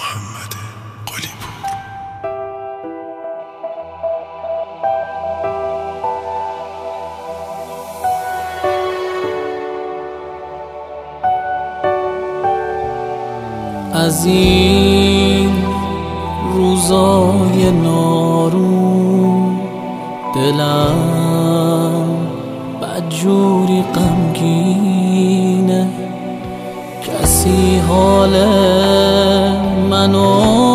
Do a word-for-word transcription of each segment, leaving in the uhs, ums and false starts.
محمد قلی‌پور. از این روزای نارون دلم بدجوری غمگینه، کسی حال منو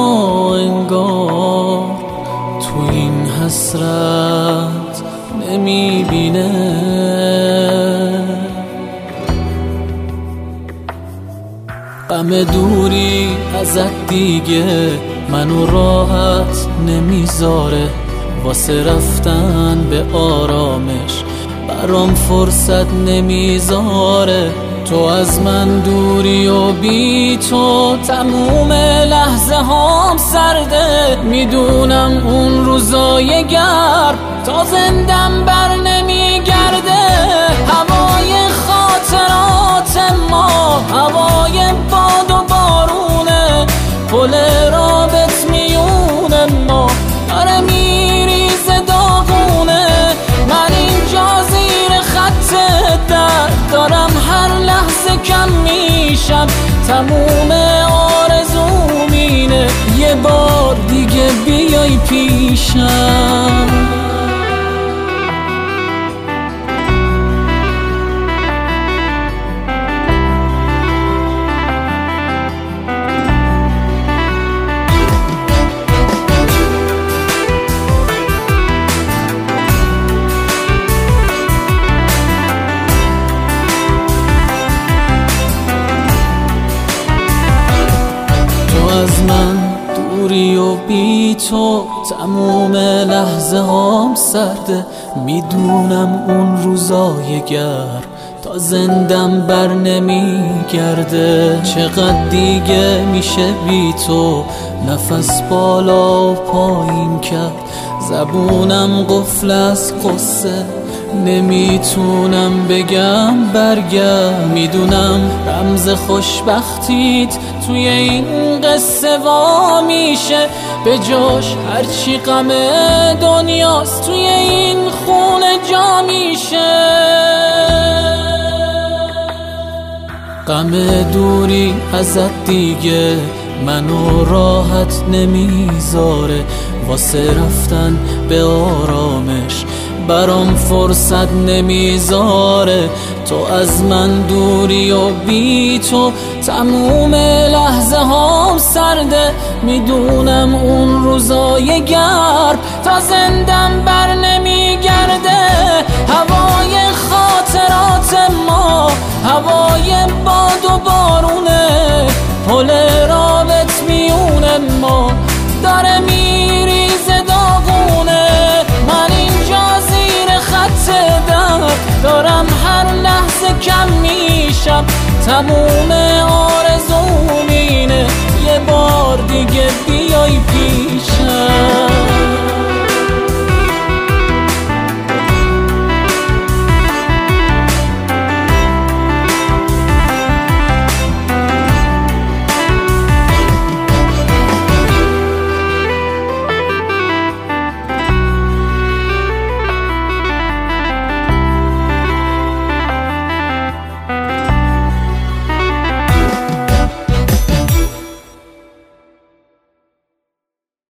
انگار تو این حسرت نمیبینه. غم دوری ازت دیگه منو راحت نمیذاره، واسه رفتن به آرامش برام فرصت نمیذاره. تو از من دوری و بی تو تموم لحظه هام سرده، میدونم اون روزای گرم تا زندم بر نمیگرده. هوای خاطرات ما هوای باد و بارونه، پل رابط میون ما داره میریزه داغونه. من اینجا زیر خط درد دارم، هر لحظه کم میشم، تموم آرزوم اینه یه بار دیگه بیای پیشم. از من دوری و بی تو تموم لحظه هام سرده، میدونم اون روزای گرم تا زندم بر نمیگرده. چقدر دیگه میشه بی تو نفس بالا و پایین کرد، زبونم قفل از قصه نمیتونم بگم برگرد. میدونم رمز خوشبختیت توی این قصه وا میشه، به جاش هرچی غم دنیاست توی این خونه جا میشه. غم دوری ازت دیگه منو راحت نمیذاره، واسه رفتن به آرامش برام فرصت نمیذاره. تو از من دوری و بی تو تموم لحظه هام سرده، میدونم اون روزای گرم تا زندم بر نمیگرده. هوای خاطرات ما هوای باد و بارونه، پل رابط میون ما داره میریزه داغونه. من اینجا زیر خط درد دارم، هر لحظه کم میشم، تموم آرزوم اینه یه بار دیگه بیای پیشم.